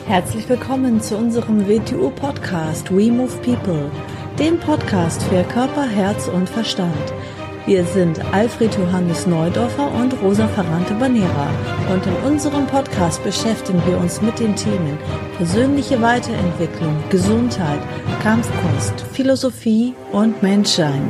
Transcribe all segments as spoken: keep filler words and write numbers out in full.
Herzlich willkommen zu unserem W T U-Podcast We Move People, dem Podcast für Körper, Herz und Verstand. Wir sind Alfred Johannes Neudorfer und Rosa Ferrante-Banera und in unserem Podcast beschäftigen wir uns mit den Themen persönliche Weiterentwicklung, Gesundheit, Kampfkunst, Philosophie und Menschsein.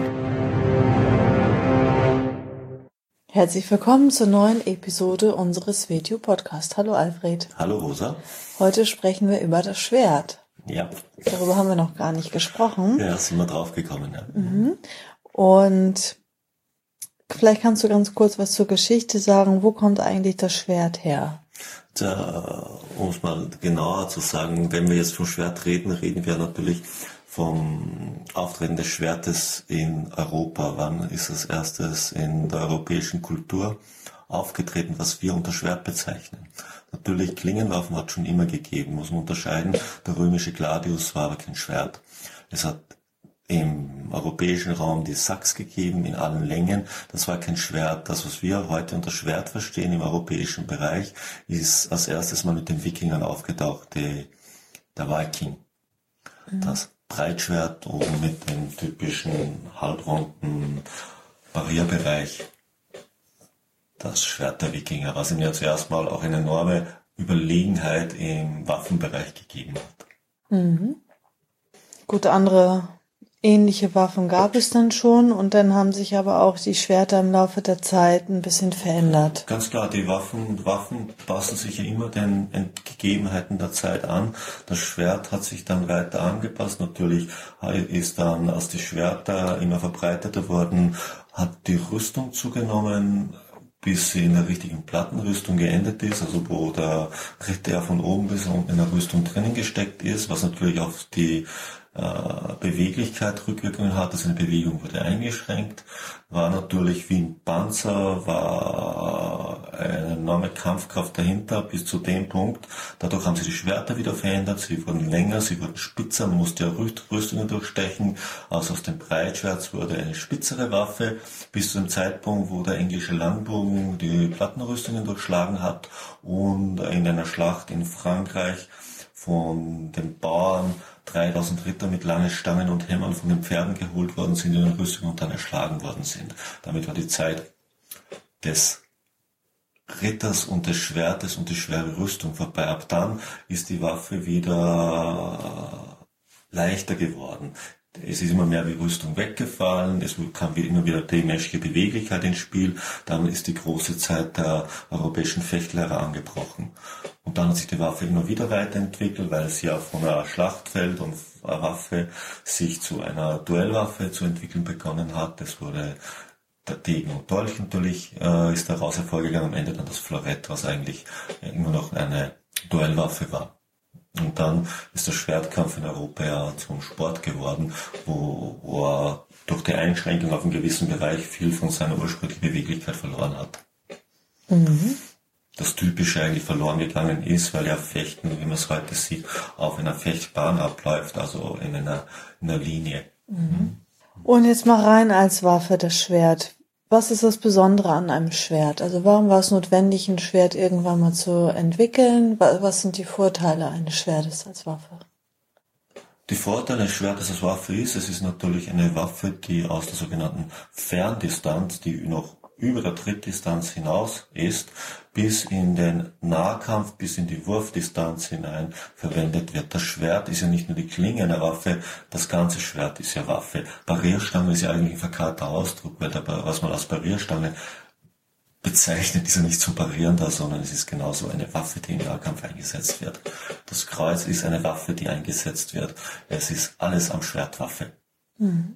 Herzlich willkommen zur neuen Episode unseres W T U-Podcasts. Hallo Alfred. Hallo Rosa. Heute sprechen wir über das Schwert. Ja. Darüber haben wir noch gar nicht gesprochen. Ja, sind wir drauf gekommen. Ja. Mhm. Und vielleicht kannst du ganz kurz was zur Geschichte sagen. Wo kommt eigentlich das Schwert her? Da, um es mal genauer zu sagen, wenn wir jetzt vom Schwert reden, reden wir natürlich vom Auftreten des Schwertes in Europa. Wann ist es erstes in der europäischen Kultur aufgetreten, was wir unter Schwert bezeichnen? Natürlich, Klingenwaffen hat es schon immer gegeben, muss man unterscheiden. Der römische Gladius war aber kein Schwert. Es hat im europäischen Raum die Sax gegeben, in allen Längen. Das war kein Schwert. Das, was wir heute unter Schwert verstehen im europäischen Bereich, ist als erstes mal mit den Wikingern aufgetaucht, die, der Viking. Mhm. Das Breitschwert oben mit dem typischen halbrunden Barrierbereich. Das Schwert der Wikinger, was ihm ja zuerst mal auch eine enorme Überlegenheit im Waffenbereich gegeben hat. Mhm. Gut, andere ähnliche Waffen gab es dann schon und dann haben sich aber auch die Schwerter im Laufe der Zeit ein bisschen verändert. Ganz klar, die Waffen, Waffen passen sich ja immer den Gegebenheiten der Zeit an. Das Schwert hat sich dann weiter angepasst. Natürlich ist dann, als die Schwerter immer verbreiteter wurden, hat die Rüstung zugenommen, bis sie in der richtigen Plattenrüstung geendet ist, also wo der Ritter von oben bis unten in der Rüstung drinnen gesteckt ist, was natürlich auf die äh, Beweglichkeit Rückwirkungen hat, also eine Bewegung wurde eingeschränkt, war natürlich wie ein Panzer, war eine enorme Kampfkraft dahinter bis zu dem Punkt. Dadurch haben sie die Schwerter wieder verändert, sie wurden länger, sie wurden spitzer, man musste ja Rüstungen durchstechen, also aus dem Breitschwert wurde eine spitzere Waffe, bis zu dem Zeitpunkt, wo der englische Langbogen die Plattenrüstungen durchschlagen hat und in einer Schlacht in Frankreich von den Bauern dreitausend Ritter mit langen Stangen und Hämmern von den Pferden geholt worden sind in den Rüstungen und dann erschlagen worden sind. Damit war die Zeit des Ritters und des Schwertes und die schwere Rüstung vorbei. Ab dann ist die Waffe wieder leichter geworden. Es ist immer mehr wie Rüstung weggefallen, es kam immer wieder die menschliche Beweglichkeit ins Spiel, dann ist die große Zeit der europäischen Fechtlehrer angebrochen. Und dann hat sich die Waffe immer wieder weiterentwickelt, weil sie ja von einer Schlachtfeld und einer Waffe sich zu einer Duellwaffe zu entwickeln begonnen hat. Es wurde der Degen und Dolch natürlich, äh, ist daraus hervorgegangen, am Ende dann das Florett, was eigentlich immer noch eine Duellwaffe war. Und dann ist der Schwertkampf in Europa ja zum Sport geworden, wo, wo er durch die Einschränkung auf einen gewissen Bereich viel von seiner ursprünglichen Beweglichkeit verloren hat. Mhm. Das Typische eigentlich verloren gegangen ist, weil ja Fechten, wie man es heute sieht, auf einer Fechtbahn abläuft, also in einer, in einer Linie. Mhm. Und jetzt mal rein als Waffe das Schwert. Was ist das Besondere an einem Schwert? Also warum war es notwendig, ein Schwert irgendwann mal zu entwickeln? Was sind die Vorteile eines Schwertes als Waffe? Die Vorteile eines Schwertes als Waffe ist, es ist natürlich eine Waffe, die aus der sogenannten Ferndistanz, die noch über der Trittdistanz hinaus ist, bis in den Nahkampf, bis in die Wurfdistanz hinein verwendet wird. Das Schwert ist ja nicht nur die Klinge einer Waffe, das ganze Schwert ist ja Waffe. Barrierstange ist ja eigentlich ein verkater Ausdruck, weil der, was man als Barrierstange bezeichnet, ist ja nicht zum Parieren da, sondern es ist genauso eine Waffe, die im Nahkampf eingesetzt wird. Das Kreuz ist eine Waffe, die eingesetzt wird. Es ist alles am Schwert Waffe. Mhm.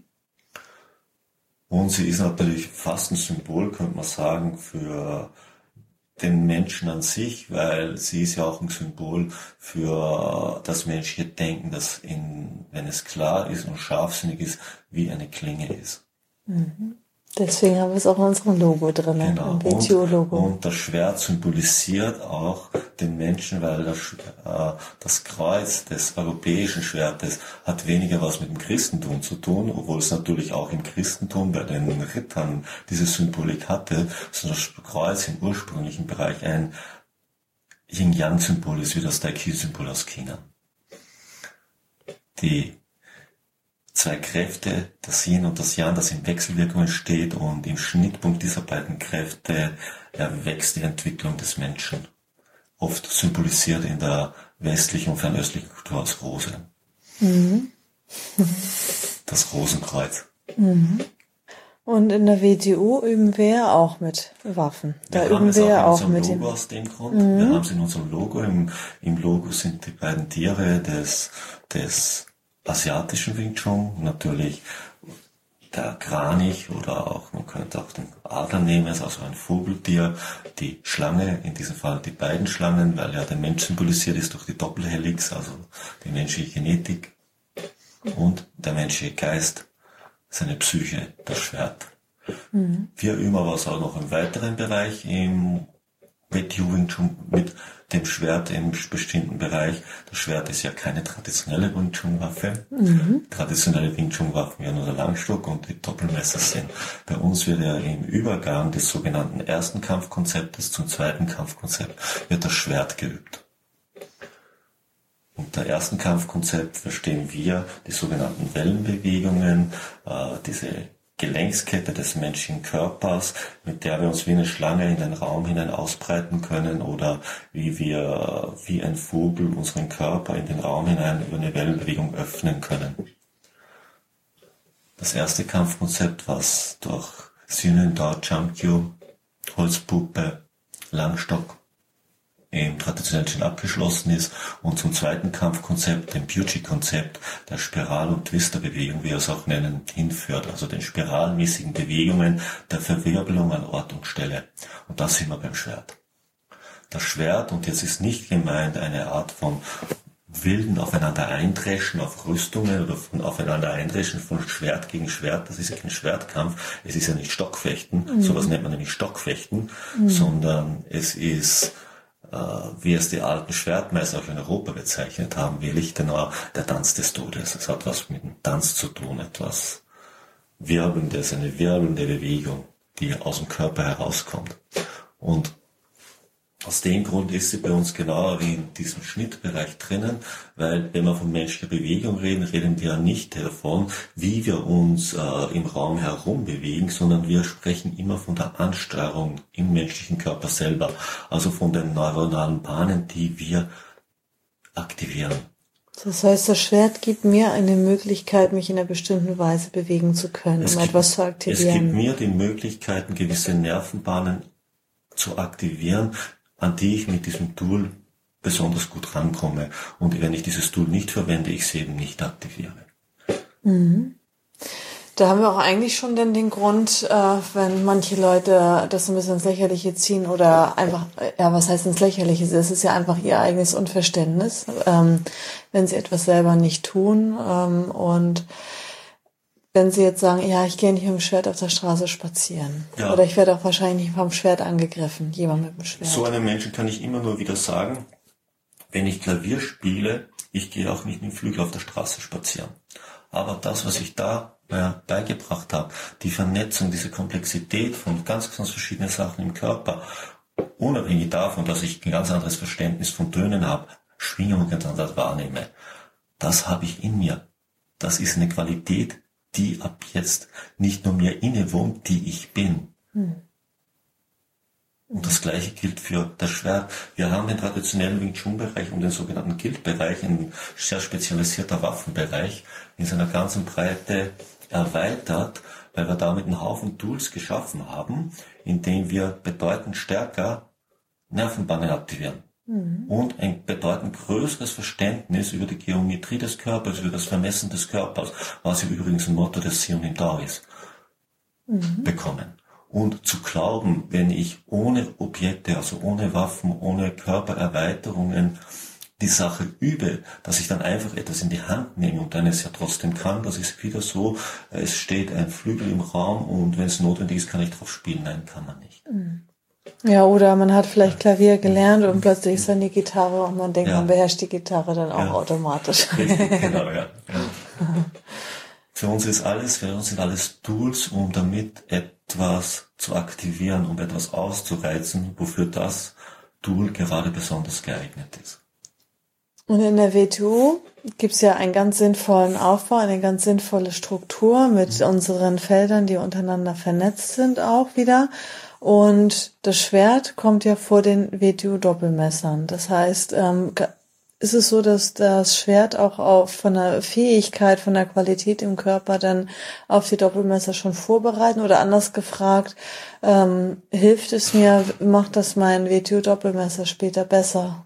Und sie ist natürlich fast ein Symbol, könnte man sagen, für den Menschen an sich, weil sie ist ja auch ein Symbol für das menschliche Denken, das, in, wenn es klar ist und scharfsinnig ist, wie eine Klinge ist. Mhm. Deswegen haben wir es auch in unserem Logo drin, genau. Im W T U-Logo. Und, und das Schwert symbolisiert auch den Menschen, weil das, äh, das Kreuz des europäischen Schwertes hat weniger was mit dem Christentum zu tun, obwohl es natürlich auch im Christentum bei den Rittern diese Symbolik hatte, sondern das Kreuz im ursprünglichen Bereich ein Yin-Yang-Symbol ist wie das Tai-Chi-Symbol aus China. Die zwei Kräfte, das Yin und das Yang, das in Wechselwirkung steht, und im Schnittpunkt dieser beiden Kräfte erwächst die Entwicklung des Menschen. Oft symbolisiert in der westlichen und fernöstlichen Kultur als Rose. Mhm. Das Rosenkreuz. Mhm. Und in der W T O üben wir ja auch mit Waffen. Da wir üben wir ja auch, auch mit dem Logo aus dem Grund. Mhm. Wir haben es in unserem Logo. Im, Im Logo sind die beiden Tiere des, des asiatischen Wing Chun. Natürlich der Kranich, oder auch, man könnte auch den Adler nehmen, also ein Vogeltier. Die Schlange, in diesem Fall die beiden Schlangen, weil ja der Mensch symbolisiert ist durch die Doppelhelix, also die menschliche Genetik. Und der menschliche Geist, seine Psyche, das Schwert. Mhm. Wir üben aber auch noch im weiteren Bereich im W T O Wing Chun mit dem Schwert im bestimmten Bereich. Das Schwert ist ja keine traditionelle Wing Chun Waffe. Mhm. Traditionelle Wing Chun Waffen ja nur der Langstock und die Doppelmesser sind. Bei uns wird ja im Übergang des sogenannten ersten Kampfkonzeptes zum zweiten Kampfkonzept wird das Schwert geübt. Unter ersten Kampfkonzept verstehen wir die sogenannten Wellenbewegungen, äh, diese Gelenkskette des menschlichen Körpers, mit der wir uns wie eine Schlange in den Raum hinein ausbreiten können, oder wie wir wie ein Vogel unseren Körper in den Raum hinein über eine Wellenbewegung öffnen können. Das erste Kampfkonzept, was durch Synen Dao Chamkyu, Holzpuppe, Langstock im traditionellen Shin abgeschlossen ist, und zum zweiten Kampfkonzept, dem Puji-Konzept, der Spiral- und Twisterbewegung, wie wir es auch nennen, hinführt, also den spiralmäßigen Bewegungen der Verwirbelung an Ort und Stelle. Und das sind wir beim Schwert. Das Schwert, und jetzt ist nicht gemeint eine Art von wilden aufeinander eindreschen auf Rüstungen oder von aufeinander eindreschen von Schwert gegen Schwert, das ist ja kein Schwertkampf, es ist ja nicht Stockfechten, mhm. sowas nennt man nämlich Stockfechten, mhm. sondern es ist, wie es die alten Schwertmeister auch in Europa bezeichnet haben, wie Lichtenauer, der Tanz des Todes. Es hat was mit dem Tanz zu tun, etwas Wirbelndes, eine wirbelnde Bewegung, die aus dem Körper herauskommt. Und aus dem Grund ist sie bei uns genauer wie in diesem Schnittbereich drinnen, weil wenn wir von menschlicher Bewegung reden, reden wir ja nicht davon, wie wir uns äh, im Raum herum bewegen, sondern wir sprechen immer von der Ansteuerung im menschlichen Körper selber, also von den neuronalen Bahnen, die wir aktivieren. Das heißt, das Schwert gibt mir eine Möglichkeit, mich in einer bestimmten Weise bewegen zu können, es um gibt, etwas zu aktivieren. Es gibt mir die Möglichkeiten, gewisse Nervenbahnen zu aktivieren, an die ich mit diesem Tool besonders gut rankomme. Und wenn ich dieses Tool nicht verwende, ich sie eben nicht aktiviere. Mhm. Da haben wir auch eigentlich schon denn den Grund, äh, wenn manche Leute das ein bisschen ins Lächerliche ziehen oder einfach, ja, was heißt ins Lächerliche? Es ist ja einfach ihr eigenes Unverständnis, ähm, wenn sie etwas selber nicht tun. Ähm, und wenn sie jetzt sagen, ja, ich gehe nicht mit dem Schwert auf der Straße spazieren. Ja. Oder ich werde auch wahrscheinlich nicht vom Schwert angegriffen, jemand mit dem Schwert. So einem Menschen kann ich immer nur wieder sagen, wenn ich Klavier spiele, ich gehe auch nicht mit dem Flügel auf der Straße spazieren. Aber das, was ich da äh, beigebracht habe, die Vernetzung, diese Komplexität von ganz, ganz verschiedenen Sachen im Körper, unabhängig davon, dass ich ein ganz anderes Verständnis von Tönen habe, Schwingungen ganz anders wahrnehme, das habe ich in mir. Das ist eine Qualität, die ab jetzt nicht nur mir innewohnt, die ich bin. Hm. Und das Gleiche gilt für das Schwert. Wir haben den traditionellen Wing Chun Bereich und den sogenannten Guild-Bereich, ein sehr spezialisierter Waffenbereich, in seiner ganzen Breite erweitert, weil wir damit einen Haufen Tools geschaffen haben, in denen wir bedeutend stärker Nervenbahnen aktivieren. Mhm. Und ein bedeutend größeres Verständnis über die Geometrie des Körpers, über das Vermessen des Körpers, was ja übrigens ein Motto des Sion Dao ist, mhm. bekommen. Und zu glauben, wenn ich ohne Objekte, also ohne Waffen, ohne Körpererweiterungen die Sache übe, dass ich dann einfach etwas in die Hand nehme und dann es ja trotzdem kann, das ist wieder so, es steht ein Flügel im Raum und wenn es notwendig ist, kann ich drauf spielen. Nein, kann man nicht. Ja, oder man hat vielleicht Klavier gelernt und plötzlich ist dann die Gitarre und man denkt, ja. man beherrscht die Gitarre dann auch ja. automatisch. Richtig, genau, ja. ja. Für uns ist alles, für uns sind alles Tools, um damit etwas zu aktivieren, um etwas auszureizen, wofür das Tool gerade besonders geeignet ist. Und in der W T U gibt es ja einen ganz sinnvollen Aufbau, eine ganz sinnvolle Struktur mit mhm. unseren Feldern, die untereinander vernetzt sind auch wieder. Und das Schwert kommt ja vor den W T U-Doppelmessern. Das heißt, ähm, ist es so, dass das Schwert auch auf, von der Fähigkeit, von der Qualität im Körper dann auf die Doppelmesser schon vorbereiten? Oder anders gefragt, ähm, hilft es mir, macht das mein W T U-Doppelmesser später besser?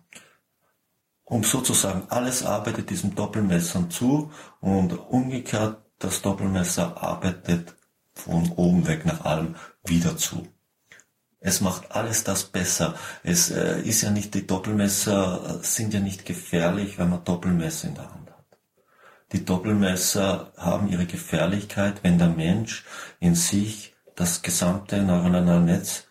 Um sozusagen alles arbeitet diesem Doppelmessern zu und umgekehrt das Doppelmesser arbeitet von oben weg nach allem wieder zu. Es macht alles das besser. Es äh, ist ja nicht, die Doppelmesser sind ja nicht gefährlich, wenn man Doppelmesser in der Hand hat. Die Doppelmesser haben ihre Gefährlichkeit, wenn der Mensch in sich das gesamte neuronale Netz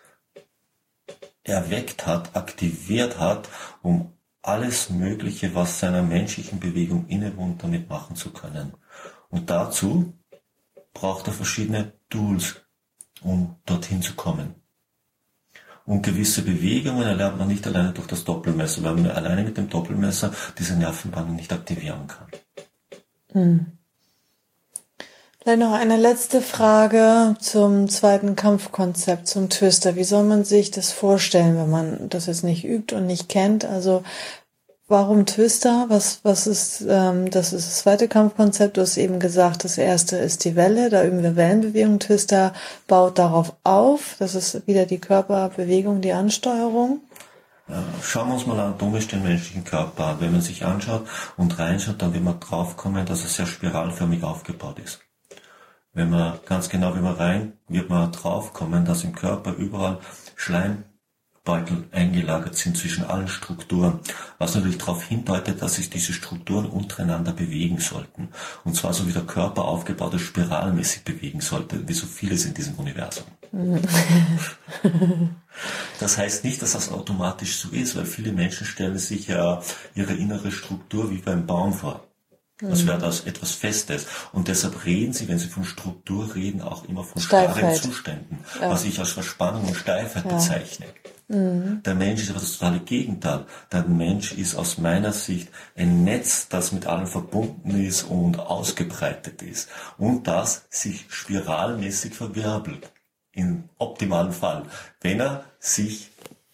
erweckt hat, aktiviert hat, um alles Mögliche, was seiner menschlichen Bewegung innewohnt, damit machen zu können. Und dazu braucht er verschiedene Tools, um dorthin zu kommen. Und gewisse Bewegungen erlernt man nicht alleine durch das Doppelmesser, weil man alleine mit dem Doppelmesser diese Nervenbahnen nicht aktivieren kann. Hm. Vielleicht noch eine letzte Frage zum zweiten Kampfkonzept, zum Twister. Wie soll man sich das vorstellen, wenn man das jetzt nicht übt und nicht kennt? Also warum Twister? Was, was ist, ähm, das ist das zweite Kampfkonzept. Du hast eben gesagt, das erste ist die Welle. Da üben wir Wellenbewegung. Twister baut darauf auf. Das ist wieder die Körperbewegung, die Ansteuerung. Ja, schauen wir uns mal anatomisch den menschlichen Körper an. Wenn man sich anschaut und reinschaut, dann wird man draufkommen, dass er sehr spiralförmig aufgebaut ist. Wenn man ganz genau, wenn man rein, wird man draufkommen, dass im Körper überall Schleimbeutel eingelagert sind zwischen allen Strukturen, was natürlich darauf hindeutet, dass sich diese Strukturen untereinander bewegen sollten. Und zwar so wie der Körper aufgebaut ist, spiralmäßig bewegen sollte, wie so vieles in diesem Universum. Das heißt nicht, dass das automatisch so ist, weil viele Menschen stellen sich ja ihre innere Struktur wie beim Baum vor. Das wäre das etwas Festes. Und deshalb reden sie, wenn sie von Struktur reden, auch immer von starren Zuständen, ja. Was ich als Verspannung und Steifheit ja. bezeichne. Mhm. Der Mensch ist aber das totale Gegenteil. Der Mensch ist aus meiner Sicht ein Netz, das mit allem verbunden ist und ausgebreitet ist. Und das sich spiralmäßig verwirbelt. Im optimalen Fall. Wenn er sich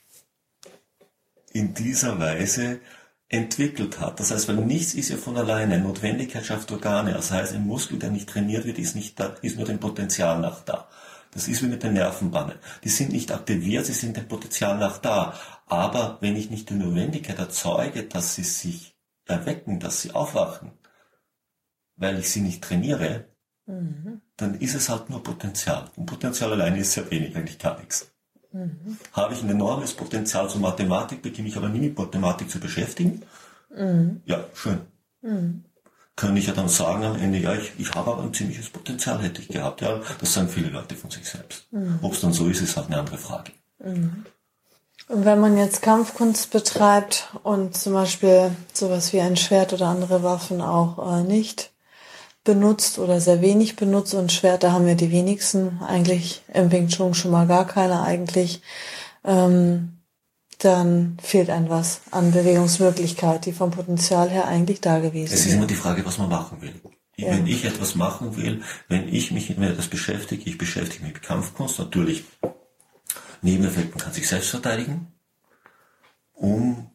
in dieser Weise entwickelt hat. Das heißt, weil nichts ist ja von alleine. Notwendigkeit schafft Organe. Das heißt, ein Muskel, der nicht trainiert wird, ist nicht da, ist nur dem Potenzial nach da. Das ist wie mit den Nervenbahnen. Die sind nicht aktiviert, sie sind dem Potenzial nach da. Aber wenn ich nicht die Notwendigkeit erzeuge, dass sie sich erwecken, dass sie aufwachen, weil ich sie nicht trainiere, mhm. dann ist es halt nur Potenzial. Und Potenzial alleine ist sehr wenig, eigentlich gar nichts. Mhm. Habe ich ein enormes Potenzial zur Mathematik, beginne ich aber nie mit Mathematik zu beschäftigen. Mhm. Ja, schön. Mhm. Kann ich ja dann sagen am Ende, ja, ich, ich habe aber ein ziemliches Potenzial, hätte ich gehabt. Ja, das sagen viele Leute von sich selbst. Mhm. Ob es dann so ist, ist halt eine andere Frage. Mhm. Und wenn man jetzt Kampfkunst betreibt und zum Beispiel sowas wie ein Schwert oder andere Waffen auch äh, nicht benutzt oder sehr wenig benutzt, und Schwerter haben wir die wenigsten, eigentlich im Wing Chun schon mal gar keine eigentlich, ähm, dann fehlt ein was an Bewegungsmöglichkeit, die vom Potenzial her eigentlich da gewesen ist. Es ist immer die Frage, was man machen will. Ja. Wenn ich etwas machen will, wenn ich mich mit etwas beschäftige, ich beschäftige mich mit Kampfkunst, natürlich Nebeneffekten kann sich selbst verteidigen, um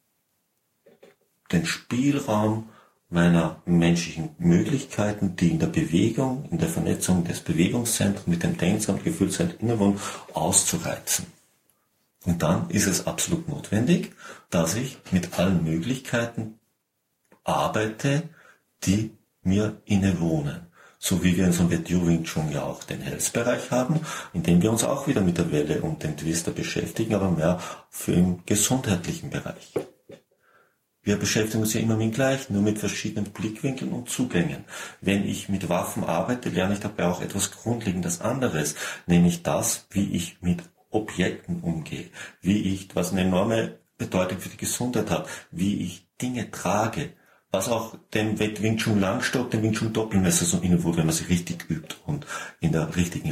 den Spielraum meiner menschlichen Möglichkeiten, die in der Bewegung, in der Vernetzung des Bewegungszentrums mit dem Denks- und Gefühlszentrum innewohnen, auszureizen. Und dann ist es absolut notwendig, dass ich mit allen Möglichkeiten arbeite, die mir innewohnen. So wie wir in so einem W T U Wing Chun ja auch den Health-Bereich haben, in dem wir uns auch wieder mit der Welle und dem Twister beschäftigen, aber mehr für im gesundheitlichen Bereich. Wir beschäftigen uns ja immer mit dem Gleichen, nur mit verschiedenen Blickwinkeln und Zugängen. Wenn ich mit Waffen arbeite, lerne ich dabei auch etwas Grundlegendes anderes, nämlich das, wie ich mit Objekten umgehe, wie ich, was eine enorme Bedeutung für die Gesundheit hat, wie ich Dinge trage, was auch dem Wing Chun Langstock, dem Wing Chun Doppelmesser so innewohnt, wenn man sich richtig übt und in der richtigen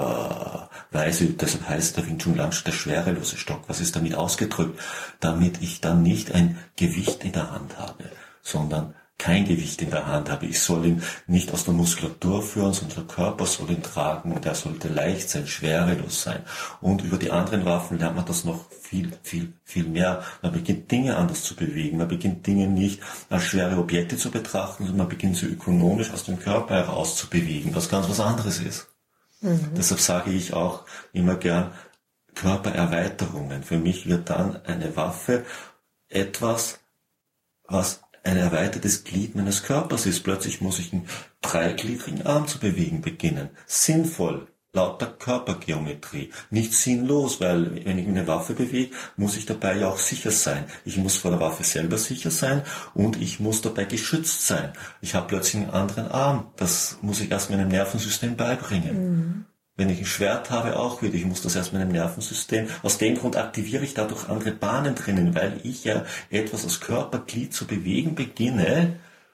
äh, Weise übt. Deshalb heißt der Wing Chun Langstock der schwerelose Stock. Was ist damit ausgedrückt? Damit ich dann nicht ein Gewicht in der Hand habe, sondern kein Gewicht in der Hand habe. Ich soll ihn nicht aus der Muskulatur führen, sondern der Körper soll ihn tragen und er sollte leicht sein, schwerelos sein. Und über die anderen Waffen lernt man das noch viel, viel, viel mehr. Man beginnt Dinge anders zu bewegen. Man beginnt Dinge nicht als schwere Objekte zu betrachten, sondern man beginnt sie ökonomisch aus dem Körper heraus zu bewegen, was ganz was anderes ist. Mhm. Deshalb sage ich auch immer gern Körpererweiterungen. Für mich wird dann eine Waffe etwas, was ein erweitertes Glied meines Körpers ist. Plötzlich muss ich einen dreigliedrigen Arm zu bewegen beginnen. Sinnvoll, laut der Körpergeometrie. Nicht sinnlos, weil wenn ich eine Waffe bewege, muss ich dabei ja auch sicher sein. Ich muss vor der Waffe selber sicher sein und ich muss dabei geschützt sein. Ich habe plötzlich einen anderen Arm. Das muss ich erst meinem Nervensystem beibringen. Mhm. Wenn ich ein Schwert habe, auch wieder. Ich muss das erst meinem Nervensystem. Aus dem Grund aktiviere ich dadurch andere Bahnen drinnen, weil ich ja etwas als Körperglied zu bewegen beginne,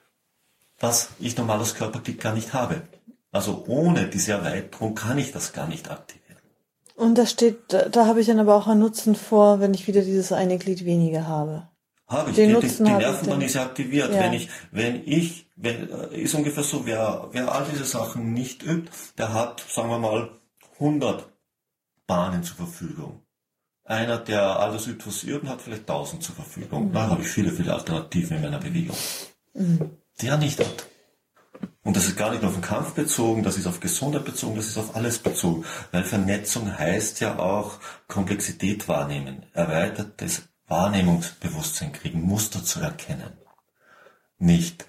was ich normal als Körperglied gar nicht habe. Also ohne diese Erweiterung kann ich das gar nicht aktivieren. Und da steht, da, da habe ich dann aber auch einen Nutzen vor, wenn ich wieder dieses eine Glied weniger habe. Habe ich. Den Die, Nutzen die, die habe Nervenbahn ich ist ja aktiviert. Ja. Wenn ich, wenn ich, wenn, ist ungefähr so, wer, wer all diese Sachen nicht übt, der hat, sagen wir mal, hundert Bahnen zur Verfügung. Einer, der alles übt, was übt, hat vielleicht tausend zur Verfügung. Mhm. Da habe ich viele, viele Alternativen in meiner Bewegung. Mhm. Die er nicht hat. Und das ist gar nicht nur auf den Kampf bezogen, das ist auf Gesundheit bezogen, das ist auf alles bezogen. Weil Vernetzung heißt ja auch Komplexität wahrnehmen, erweitertes Wahrnehmungsbewusstsein kriegen, Muster zu erkennen. Nicht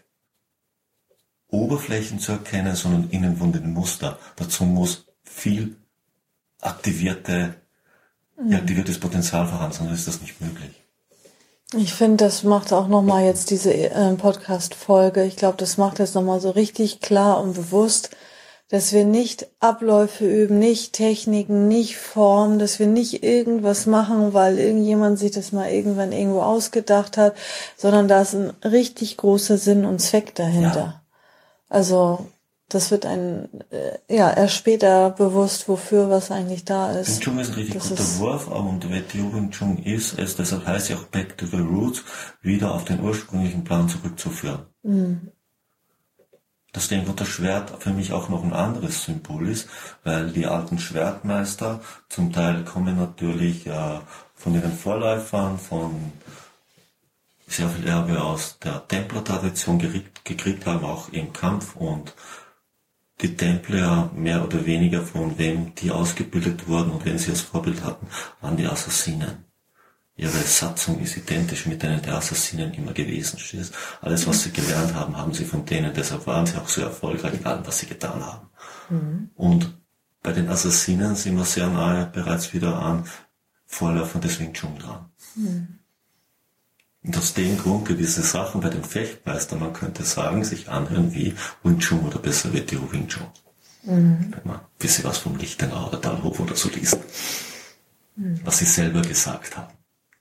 Oberflächen zu erkennen, sondern innenwohnende Muster. Dazu muss viel aktivierte, mhm. aktiviertes Potenzial vorhanden, sonst ist das nicht möglich. Ich finde, das macht auch nochmal jetzt diese äh, Podcast-Folge, ich glaube, das macht jetzt nochmal so richtig klar und bewusst, dass wir nicht Abläufe üben, nicht Techniken, nicht Formen, dass wir nicht irgendwas machen, weil irgendjemand sich das mal irgendwann irgendwo ausgedacht hat, sondern da ist ein richtig großer Sinn und Zweck dahinter. Ja. Also das wird ein äh, ja erst später bewusst, wofür was eigentlich da ist. Wing Chun ist ein richtig das guter Wurf, und W T O Wing Chun ist es, deshalb heißt ja auch Back to the Roots, wieder auf den ursprünglichen Plan zurückzuführen. Mhm. Dass dem das Schwert für mich auch noch ein anderes Symbol ist, weil die alten Schwertmeister zum Teil kommen natürlich äh, von ihren Vorläufern, von sehr viel Erbe aus der Templertradition gekriegt, gekriegt haben, auch im Kampf, und die Templer mehr oder weniger von wem die ausgebildet wurden und wen sie als Vorbild hatten, waren die Assassinen. Ihre Satzung ist identisch mit denen der Assassinen immer gewesen. Alles, was sie gelernt haben, haben sie von denen. Deshalb waren sie auch so erfolgreich in allem, was sie getan haben. Mhm. Und bei den Assassinen sind wir sehr nahe bereits wieder an Vorläufern des Wing Chun dran. Mhm. Und aus dem Grund gewisse Sachen bei den Fechtmeistern, man könnte sagen, sich anhören wie Wing Chun oder besser W T O Wing Chun. Mhm. Wenn man ein bisschen was vom Lichtenau oder Dalhof oder so liest. Mhm. Was sie selber gesagt haben.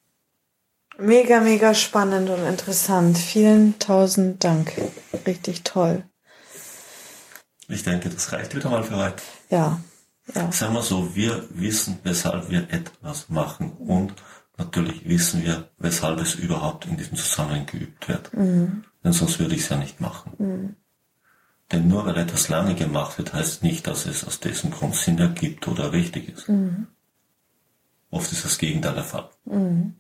Mega, mega spannend und interessant. Vielen tausend Dank. Richtig toll. Ich denke, das reicht wieder mal für heute. Ja, ja. Sagen wir so, wir wissen, weshalb wir etwas machen, und natürlich wissen wir, weshalb es überhaupt in diesem Zusammenhang geübt wird. Mhm. Denn sonst würde ich es ja nicht machen. Mhm. Denn nur weil etwas lange gemacht wird, heißt nicht, dass es aus diesem Grund Sinn ergibt oder richtig ist. Mhm. Oft ist das Gegenteil der Fall. Mhm.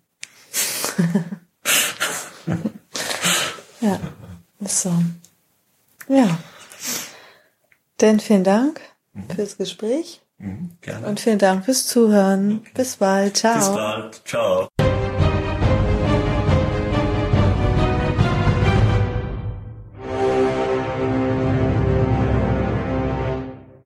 Ja, so. Ja. Denn vielen Dank mhm. fürs Gespräch. Mhm, gerne. Und vielen Dank fürs Zuhören. Okay. Bis bald. Ciao. Bis bald. Ciao.